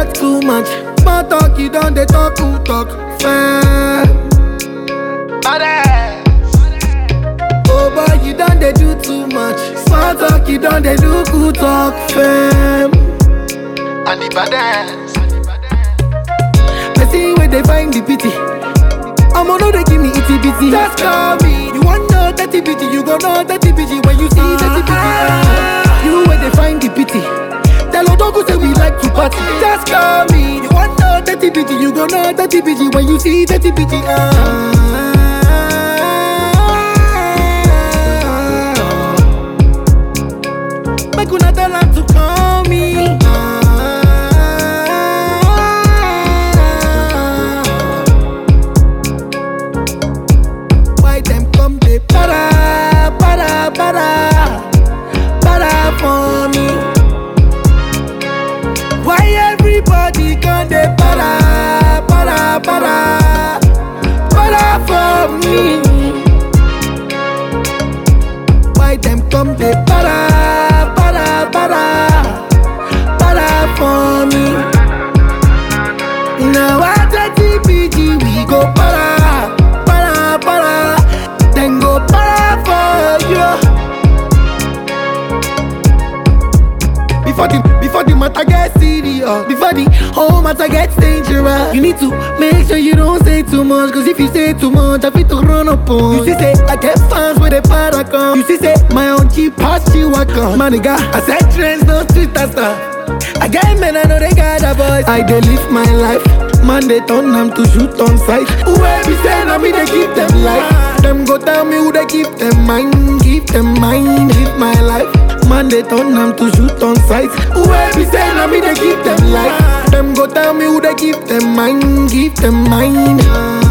talk too much. Small talk, you done they talk who talk fair. Oh boy, you done they do too much. Small talk, you done they do who talk fair. And the baddest. I see where they find the pity. I'ma know they give me itty bitty. Just call me. You want know dirty bitty, you gon' know dirty bitty when you see dirty bitty. You where they find the pity. Tell Odogu say we like to party. Just call me. You want know dirty bitty, you gon' know dirty bitty when you see dirty bitty. Make una tell her to call me. Why them come they para for me? Why everybody come they para for me? Why them come they para for me? Now at the TPG we go para. Then go para for you. Before the matter gets serious, before the whole matter gets dangerous, you need to make sure you don't say too much. Cause if you say too much, I fit to run up on. You see say, I get fans with a paragon. You see say, my own cheap past you a gun. My nigga, I said trends, no street stuff. I get men, I know they got a voice. I dey live my life. Man, they turn them to shoot on sight. Whoever say, I me they keep them life. Them go tell me who they keep them mind. Keep them mind, live my life. Man, they turn them to shoot on sight. Whoever say, I me they keep them life. Them go tell me who they keep them mind. Keep them mind.